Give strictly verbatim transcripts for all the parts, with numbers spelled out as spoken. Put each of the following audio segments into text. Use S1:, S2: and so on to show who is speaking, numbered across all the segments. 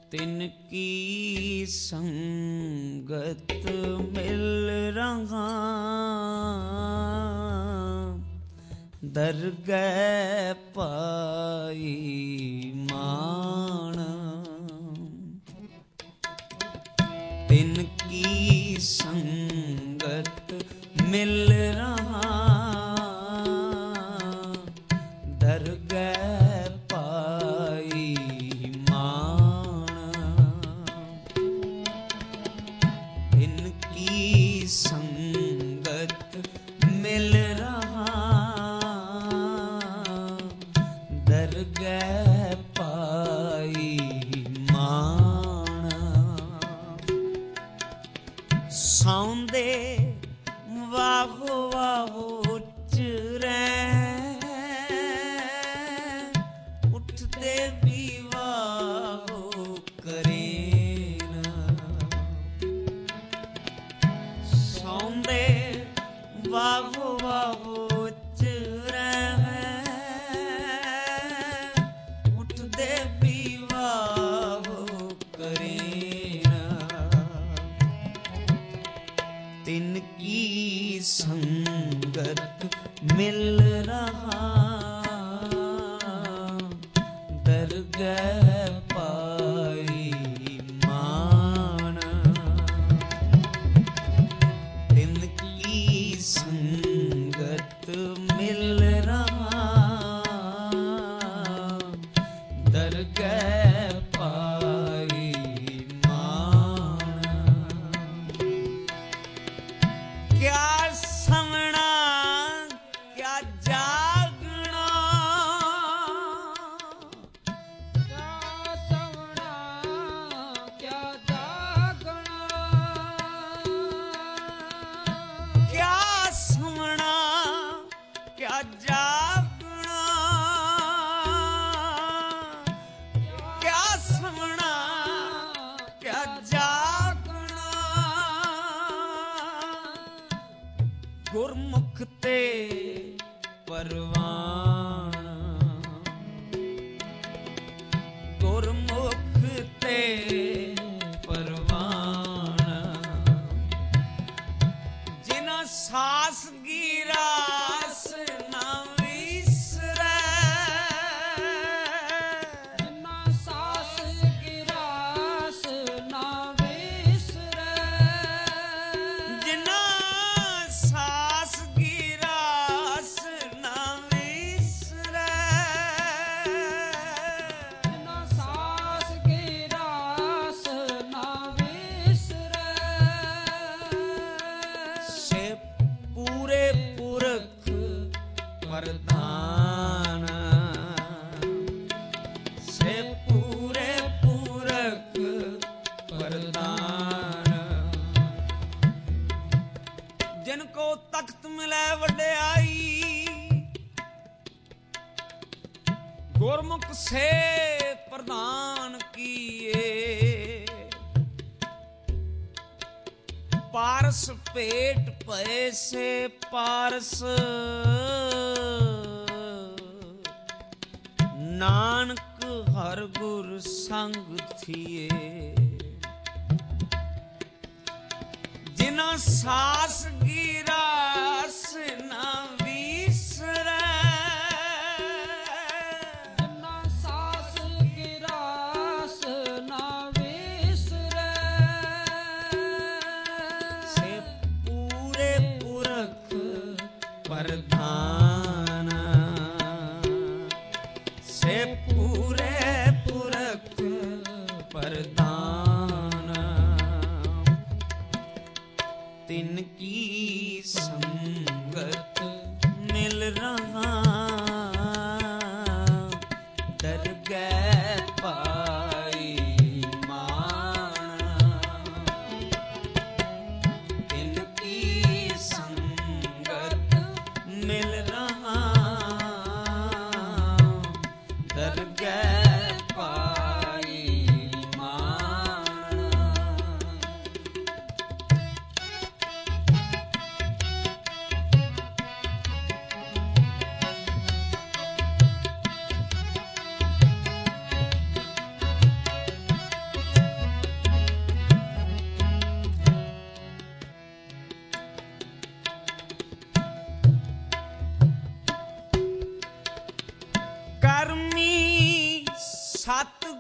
S1: तिनकी संगत मिल रहा दरगह पाई मान। तिनकी संगत मिल रहा दरगह पाई मान। तिनकी संगत मिल रहा दरगह पाई मान। सौंदे वाहो वाहो चुरै उठते भी वाहो करेन। सौंदे वाहो वाहो चुरै उठते भी वाहो करेन। तिनकी संगत मिल रहा दरगह पाई मान। तिनकी संगत मिल रहा दरगह पाई मान। क्या समणा क्या जागना
S2: क्या समणा क्या जागना
S1: क्या समणा क्या जागना क्या समणा क्या जागना। गुरमुख ते परवान गुरमुख ते परवान। जिना सास गिरास ना विसरै
S2: जिन्ना सास गिरास ना विसरै
S1: जिना सास गिरास ना विसरै।
S2: जिन्ना सास गिरास ना विसरै।
S1: से पूरे पुरख प्रधान से पूरे पुरख प्रधान। जिनको तख्त मिले वड्याई गुरमुख से प्रधान किए। पारस पेट पैसे पारस नानक हर गुर संग थिए। जिना सास गिरास ना विसरै
S2: जिन्ना सास गिरास ना विसरै।
S1: से पूरे पुरख प्रधान से पूरे पुरख प्रधान। तिनकी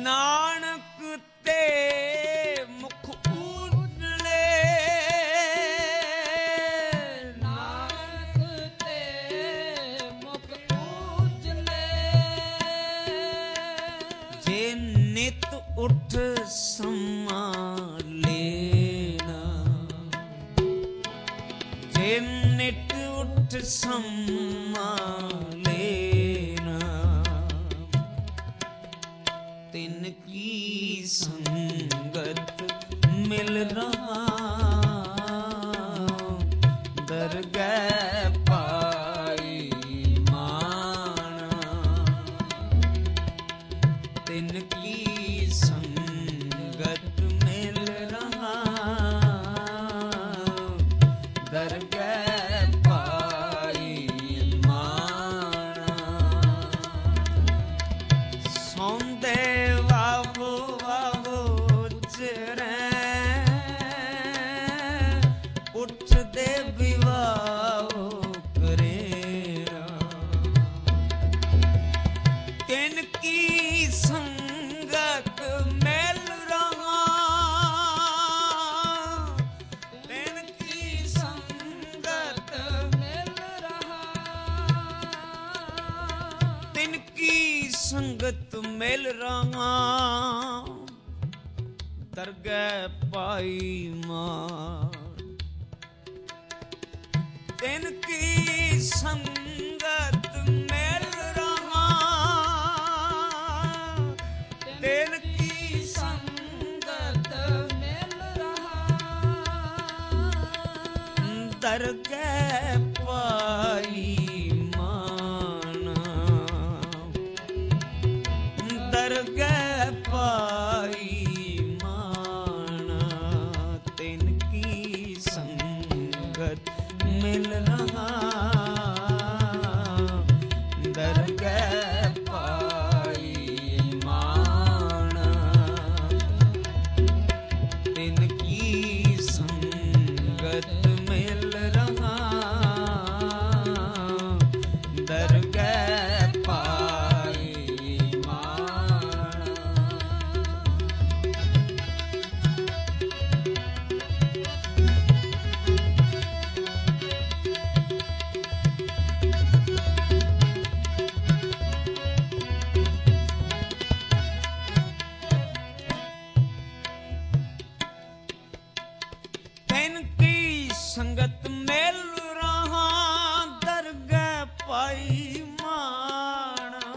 S1: ਨਾਨਕ ਤੇ ਮੁਖ ਉਜਲੇ
S2: ਨਾਨਕ ਤੇ ਮੁਖ ਉਜਲੇ
S1: ਜੇ ਨਿਤ ਉਠ ਸੰਭਾਲੇਨਾ ਜੇ ਨਿਤ ਉਠ ਸੰਭਾਲੇਨਾ ਤਿਨ ਕੀ ਸੰਗਤ ਮਿਲ ਰਹਾ ਦਰਗਹਿ ਪਾਈ ਮਾਣਾ ਤਿਨ ਕੀ ਸੰਗਤ ਮਿਲ ਰਹਾ ਦਰਗਹਿ ਪਾਈ ਮਾਣਾ ਸੌਂਦੇ ਵਾਹੋ ਵਾਹੋ ਚਰੈ ਉੱਠਦੇ ਵਿਵਾਹੋ ਕਰੇਰਾ ਤਿਨ ਕੀ ਸੰਗਤ ਮਿਲ ਰਹਾ ਤਿਨ ਕੀ ਸੰਗਤ
S2: ਮਿਲ ਰਹਾ
S1: ਤਿਨ ਕੀ ਸੰਗਤ ਮਿਲ ਰਹਾ ਦਰਗਹਿ ਪਾਈ ਮਾਰ ਤਿਨ ਕੀ ਸੰਗਤ ਮਿਲ ਰਹਾ ਤਿਨ ਕੀ ਸੰਗਤ
S2: ਮਿਲ ਰਹਾ
S1: ਦਰਗਹਿ ਪਾਈ ਮਾਣਾ ਦਰਗਹਿ ਪਾਈ ਮਾਣਾ ਤਿਨ ਕੀ ਸੰਗਤ ਮਿਲ ਰਹਾ ਦਰਗਹਿ ਪਾਈ ਮਾਣਾ ਤਿਨ ਕੀ ਸੰਗਤ ਮਿਲ ਰਹਾ ਦਰਗਹਿ ਪਾਈ ਮਾਣਾ ਤਿਨ ਕੀ ਸੰਗਤ ਮਿਲ ਰਹਾ ਦਰਗਹਿ ਪਾਈ ਮਾਣਾ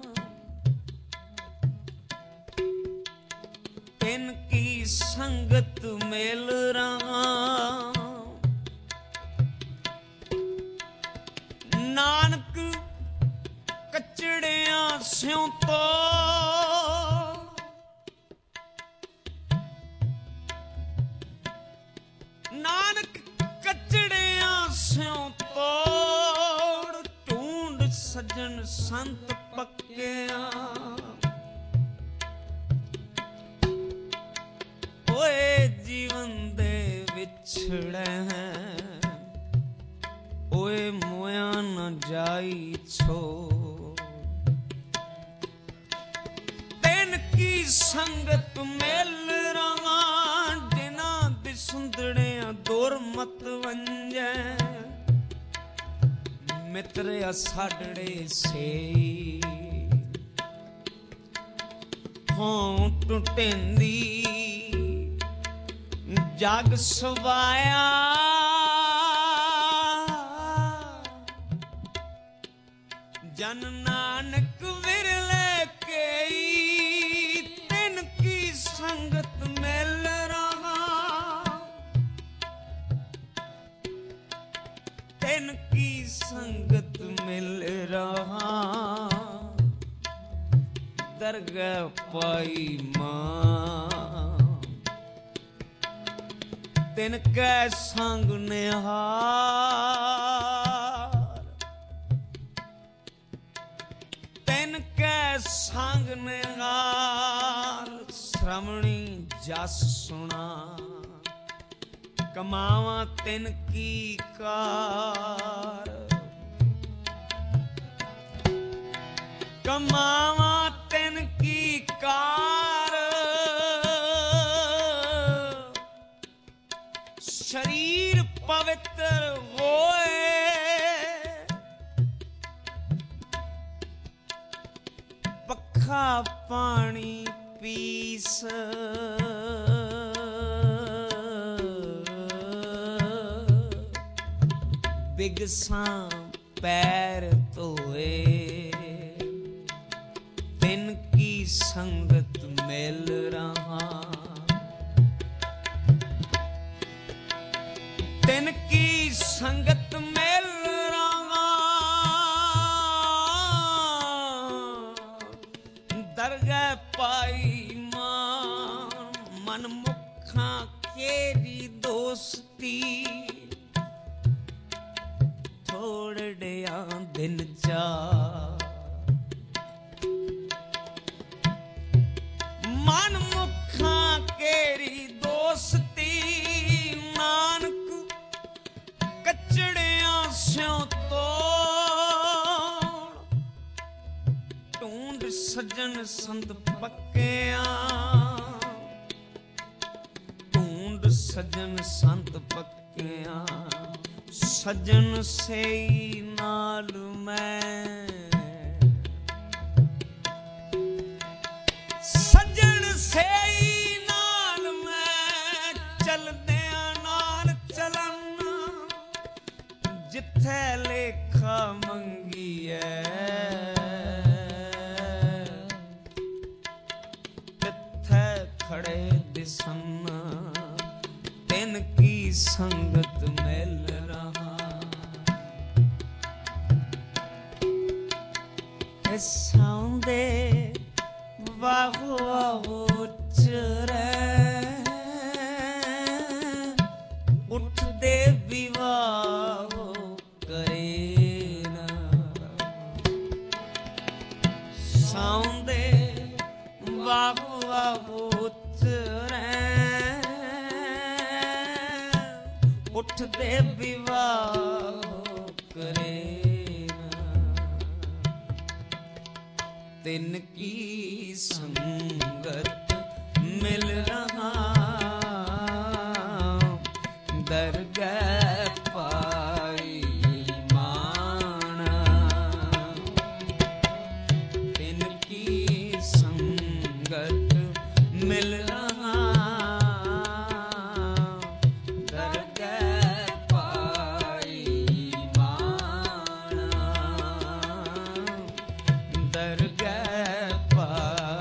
S1: ਤਿਨ ਕੀ ਸੰਗਤ ਮਿਲ ਰਹਾ ਨਾਨਕ ਕਚੜਿਆਂ ਸਿਉ ਤੋਂ ਨਾਨਕ ਕਚੜਿਆਂ ਸਿਉ ਤੋੜ ਢੂੰਡ ਸੱਜਣ ਸੰਤ ਪੱਕਿਆ ਓਏ ਜੀਵਨ ਦੇ ਵਿਛੜੈ ਹੈ ਓਏ ਮੋਇਆ ਨ ਜਾਈ ਛੋ ਤਿਨ ਕੀ ਸੰਗਤ ਮਿਲ ਰਹਾ ਜਿਨ੍ਹਾਂ ਦੀ ਸੁੰਦੜਿਆਂ ਦੁਰਮਤ ਵੰਜੈ ਮਿੱਤਰ ਅਸਾਡੜੇ ਸੇ ਹੋਂ ਟੁੱਟੇਂਦੀ ਜਗ ਸਵਾਇਆ ਜਨ ਨਾਨਕ ਵਿਰਲੇ ਕੇਈ ਤਿਨ ਕੀ ਸੰਗਤ ਮਿਲ ਰਹਾ ਤਿਨ ਕੀ ਸੰਗਤ ਮਿਲ ਰਹਾ ਦਰਗਹਿ ਪਾਈ ਮਾਂ ਤਿਨ ਕੈ ਸੰਗ ਨਿਹਾਰ ਤਿਨ ਕੈ ਸੰਗ ਨਿਹਾਰ ਸ਼੍ਰਵਣੀ ਜਸ ਸੁਣਾ ਕਮਾਵਾਂ ਤਿਨ ਕੀ ਕਾਰ ਕਮਾਵਾਂ ਤਿਨ ਕੀ ਕਾਰ ਪਵਿੱਤਰ ਹੋਏ ਪੱਖਾ ਪਾਣੀ ਪੀਸ ਬਿਗਸਾਂ ਪੈਰ ਧੋਏ ਤਿਨ ਕੀ ਸੰਗਤ ਮਿਲ ਰਹਾ ਤਿਨ ਕੀ ਸੰਗਤ ਮਿਲ ਰਹਾ ਦਰਗਾਹ ਪਾਈ ਮਾਨ ਮਨ ਮੁਖਾਂ ਕੇਰੀ ਦੋਸਤੀ ਥੋੜਿਆਂ ਦਿਨ ਚਾ ਮਨ ਮੁਖਾਂ ਕੇਰੀ ਦੋਸਤੀ ਨਾਨਕ ਕੱਚੜਿਆਂ ਸਿਉ ਤੋੜ ਢੂੰਡ ਸੱਜਣ ਸੰਤ ਪੱਕਿਆਂ ਢੂੰਡ ਸੱਜਣ ਸੰਤ ਪੱਕਿਆਂ ਸੱਜਣ ਸਈ ਨਾਲ ਮੈਂ ਸੱਜਣ ਸਈ ਨਾਲ ਮੈਂ ਚਲਦਿਆਂ ਨਾਲ ਚਲਨ ਜਿੱਥੇ ਲੇਖਾ ਮੰਗੀਐ ਤਿੱਥੇ ਖੜੇ ਦਿਸਨ ਤਿਨ ਕੀ ਸੰਗਤ ਮਿਲ ਸਾਉਂਦੇ ਵਾਹੋ ਵਾਹੋ ਚਰੇ ਉੱਠਦੇ ਵਿਵਾਹੋ ਕਰੇ ਨਾ ਸਾਉਂਦੇ ਵਾਹੋ ਵਾਹੋ ਚਰੇ ਉੱਠਦੇ ਵਿਵਾਹੋ ਕਰੇ ਤਿਨ ਕੀ ਸੰਗਤ ਮਿਲ ਰਹਾ ਦਰਗਾਹ ਪਾਈ ਮਾਣਾ ਤਿਨ ਕੀ ਸੰਗਤ ਮਿਲ ਰਹਾ ਦਰਗਾਹ ਪਾਈ ਮਾਣਾ ਦਰਗਾਹ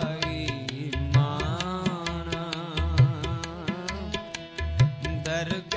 S1: दरगाह